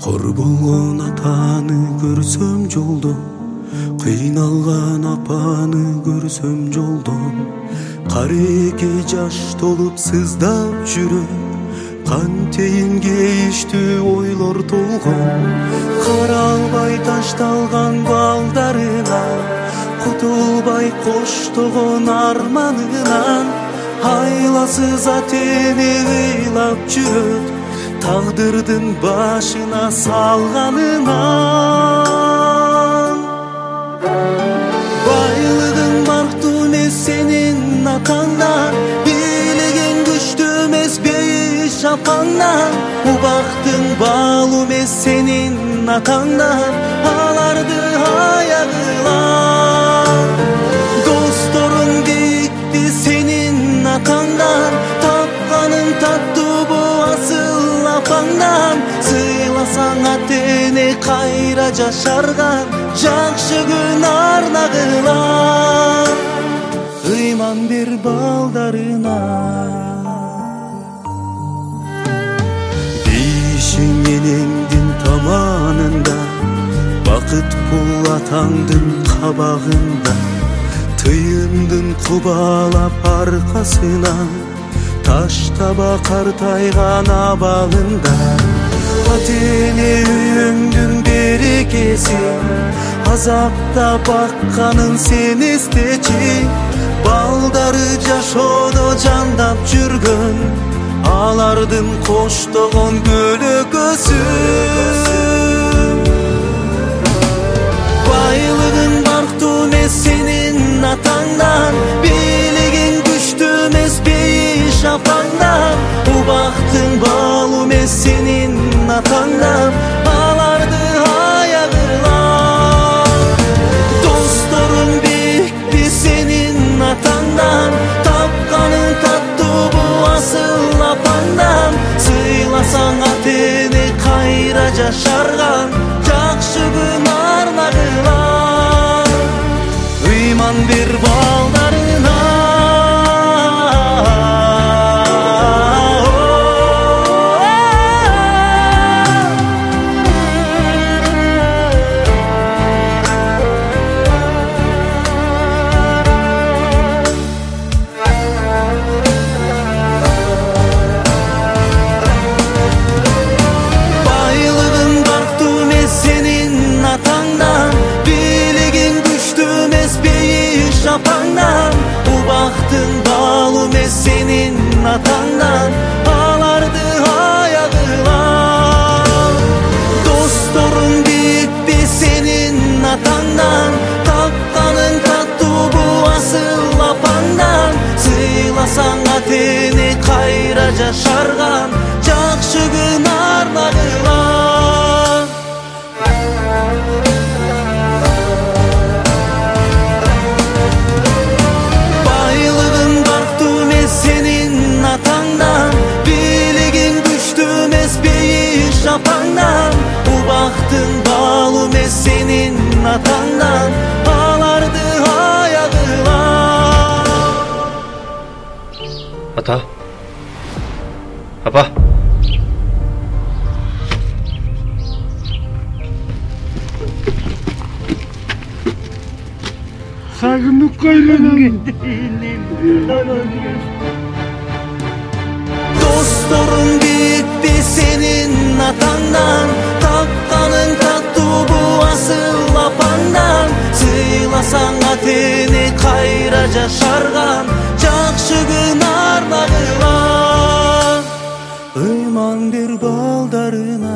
Кор болгон атаны көрсөм жолдо, кыйналган апаны көрсөм жолдон, кареке жаш толуп сыздап жүрөм, кантейин кейиштүү ойлор толгон. Каралбай ташталган балдарына, кутулбай коштогон арманынан, айласыз атени ыйлап жүрөт, тагдырдын башына салганынан. Байлыгың барктуу эмес сенин атаңдан, бийлигиң күчтүү эмес бейиш апаңдан, убактың баалуу эмес сенин атаңдан, аларды аягыла. Досторуң бийикти сенин атаңдан, тапканың таттуу асыл апаңдан, сыйласаң атене кайра жашарган, жакшы күн арнагыла. Ыйман бер балдарына, бейишиң энеңдин таманында, бакыт бул атаңдын кабагында, тыйындын кубалап аркасынан, таштаба картайган абалында. Атене үйүңдүн берекеси, азапта бакканын сен эстечи, балдары жашоодо жандап жүргөн, алардын коштогон көлөкөсү. Байлыгың барктуу эмес сенин атаңдан, бийлигиң күчтүү эмес бейиш апаңдан, убактың баалуу эмес сенин атаңдан, аларды аягыла. Досторуң бийикти сенин атаңдан, тапканың таттуу асыл апаңдан, сыйласаң атене кайра жашарган, жакшы күн арнагыла. Ыйман бер балдарына, убактың баалуу эмес сенин атаңдан, аларды аягыла. Досторуң бийикпи сенин атаңдан, тапканың таттуу асыл апаңдан, сыйласаң атене кайра жашарган, жакшы күн арнагыла. Бийлигиң күчтүү эмес бейиш апаңдан, убактың баалуу эмес сенин атаңдан, аларды аягыла. Ата, апа, сагынып кайрылган. Досторуң бийикпи сенин атаңдан, тапканың таттуу асыл апаңдан, сыйласаң атене кайра жашарган, жакшы күн арнагыла. Ыйман бер балдарына.